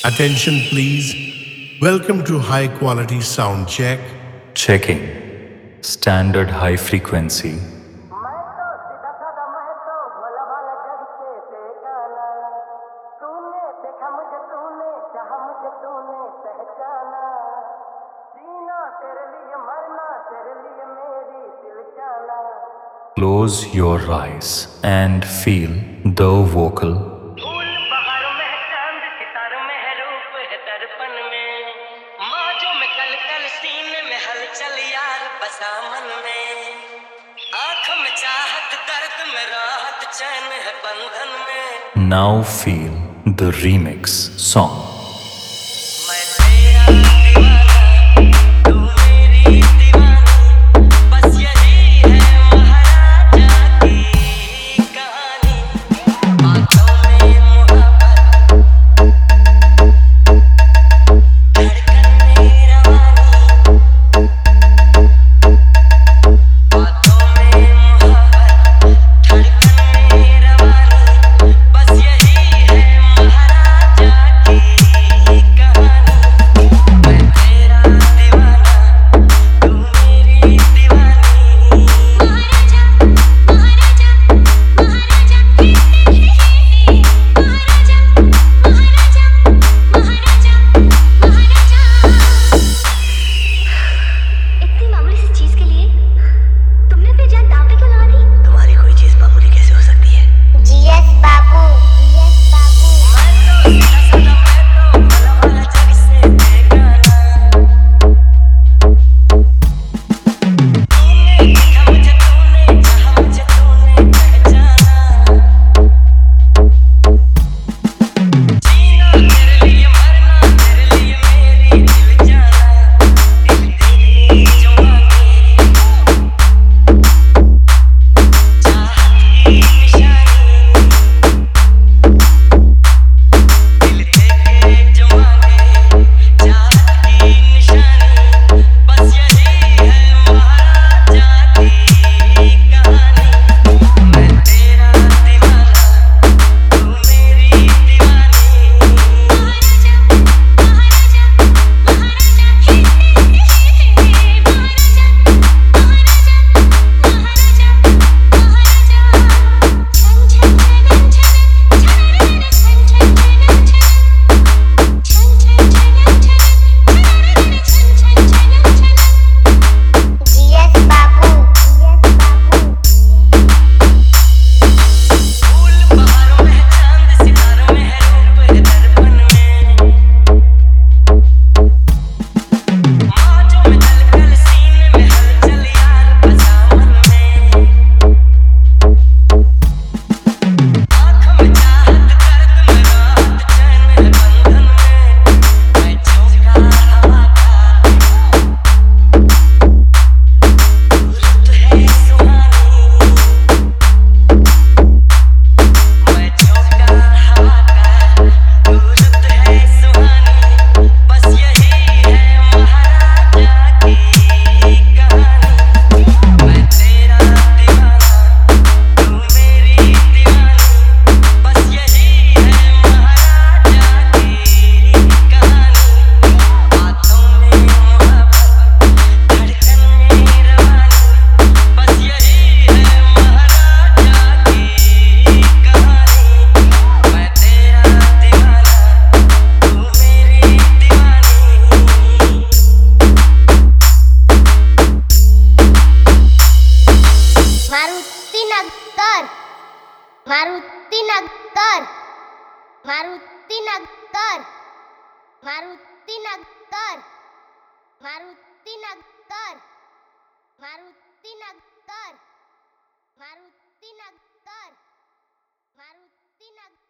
Attention please. Welcome to high quality sound check. Checking. Standard high frequency. मैं तो सीधा साधा मैं तो भोला भाला जग से बेगाना तूने देखा मुझे तूने चाहा मुझे तूने पहचाना जीना तेरे लिए मरना तेरे लिए मेरी दिल जाना Close your eyes and feel the vocal. फूल बहारों में है चांद सितारों में है रूप है दर्पण में मौजों में कल कल सीने में हलचल यार बसा मन में आंखों में चाहत दर्द में राहत चैन है बंधन में Now feel the remix song. मैं तेरा दीवाना तू मेरी दीवानी बस यही है महाराजा की कहानी बातों में मोहब्बत धड़कन में रवानी बातों में मोहब्बत धड़कन में रवानी बस यही है महाराजा की कहानी मैं तेरा दीवाना तू मेरी दीवानी महाराजा महाराजा महाराजा महाराजा महाराजा इतनी मामूली सी चीज के लिए तुमने अपनी जान दांव पे क्यों लगा दी? तुम्हारी कोई चीज मामूली कैसे हो सकती है जीएस बाबू मैं तो सीधा साधा मैं तो भोला भाला जग से बेगाना तूने देखा मुझे तूने चाहा मुझे तूने पहचाना जीना तेरे लिए मरना तेरे लिए मेरी दिल जाना दिल तेरी जो मांगे चाहत की निशानी दिल तेरे जो मांगे चाहत की निशानी बस यही है महाराजा की कहानी मैं तेरा दीवाना तू मेरी दीवानी महाराजा महाराजा महाराजा जीएस बाबू फूल बहारों में है चांद सितारों में है रूप है दर्पण में मौजों में कल कल सीने में हलचल यार बसा मन में आंखों में चाहत दर्द में राहत चैन है बंधन में मैं झोंका हवा का रुत है सुहानी मैं झोंका हवा का रुत है सुहानी बस यही है महाराजा की कहानी मैं तेरा दीवाना तू मेरी दीवानी बस यही है महाराजा की कहानी बातों में मोहब्बत धड़कन में रवानी बस यही है महाराजा की कहानी मैं तेरा दीवाना तू मेरी दीवानी मारुति नगर मारुति नगर मारुति नगर मारुति नगर मारुति नगर मारुति नगर मारुति नगर मारुति नगर